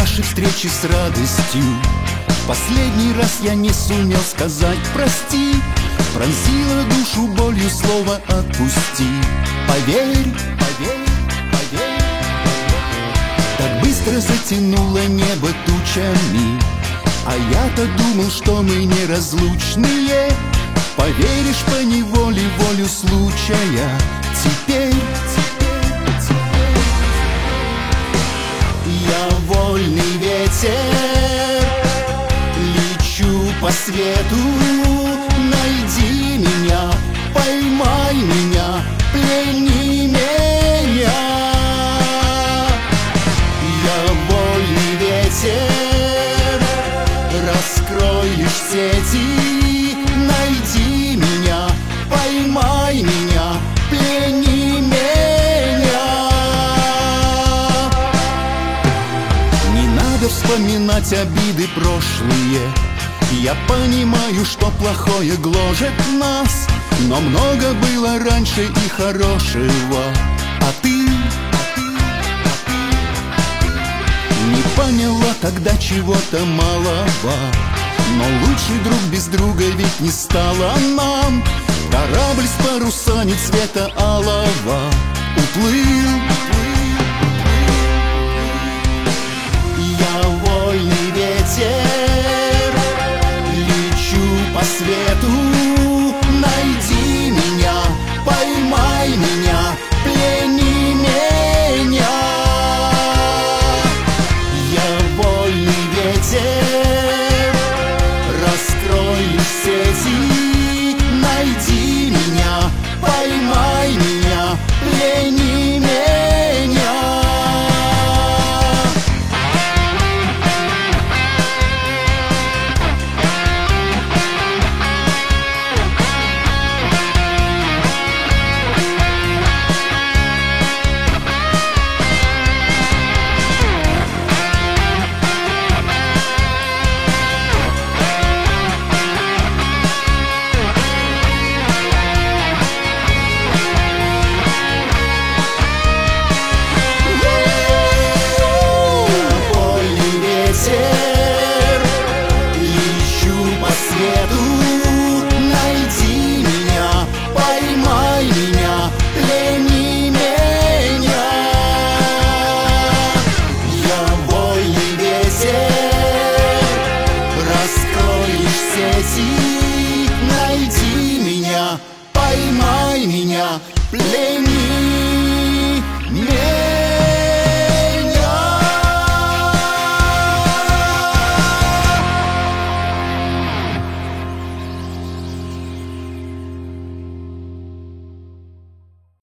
нашей встречи с радостью. Последний раз я не сумел сказать прости. Пронзила душу болью слово «отпусти». Поверь, поверь, поверь. Так быстро затянуло небо тучами, а я-то думал, что мы неразлучные. Поверишь поневоле волю случая. Теперь я вольный ветер, лечу по свету. Найди меня, поймай меня, плени меня. Я вольный ветер, раскрой лишь сети. Найди меня, поймай меня, плени меня. Не надо вспоминать обиды прошлые. Я понимаю, что плохое гложет нас, но много было раньше и хорошего. А ты не поняла тогда чего-то малого. Но лучший друг без друга ведь не стало нам. Корабль с парусами цвета алого уплыл. Я вольный ветер, лечу по свету. Найди меня, поймай меня, плени меня. Я вольный ветер, раскрой лишь сети. Найди меня, поймай меня, плени меня. Найди меня, поймай меня, плени.